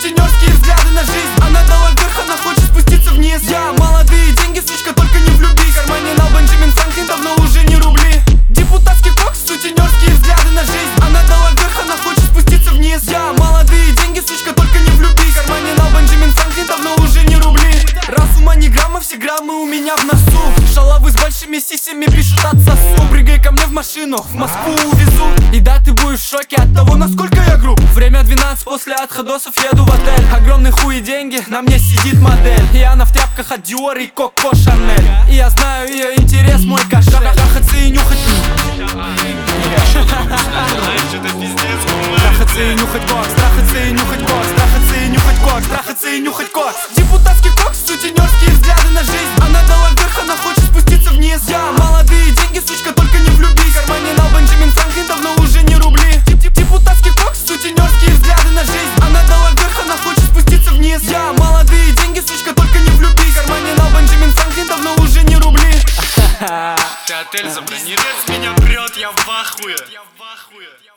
сутенерские взгляды на жизнь. Она дала вверх, она хочет спуститься вниз. Я молодые деньги, сучка, только не влюби. В кармане на Бенджамин Франклин, давно уже не рубли. Депутатский кокс, сутенерские взгляды на жизнь. Она дала вверх, она хочет спуститься вниз. Я молодые деньги, сучка, только не влюби. В кармане на Бенджамин Франклин, давно уже не рубли. Раз ума не грамма, все граммы у меня в носу. Шалавы с большими сисями пишут отсосу. Прыгай ко мне в машину, в Москву увезу. И да, ты будешь в шоке от того, насколько я груб. Время 12, после отходосов еду в отель. Огромный хуй и деньги, на мне сидит модель. И она в тряпках от Dior и Coco Chanel. И я знаю ее интерес, мой кошель. Трахаться и нюхать. Трахаться и нюхать кокс, трахаться и нюхать кокс, трахаться и нюхать кокс, трахаться и нюхать кокс. Депутатский кокс, сутенерские взгляды на жизнь. Она дала вверх, она хочет спуститься вниз. Я молодые деньги, сучка, только не влюби. В кармане на Бенджамин Франклин, давно уже не рубли. Депутатский кокс, сутенерские взгляды на жизнь. Она дала вверх, она хочет спуститься вниз. Я молодые деньги, сучка, только не влюби. В кармане на Бенджамин Франклин, давно уже не рубли. Ты отель забронируй. Меня прет, я в ахуе.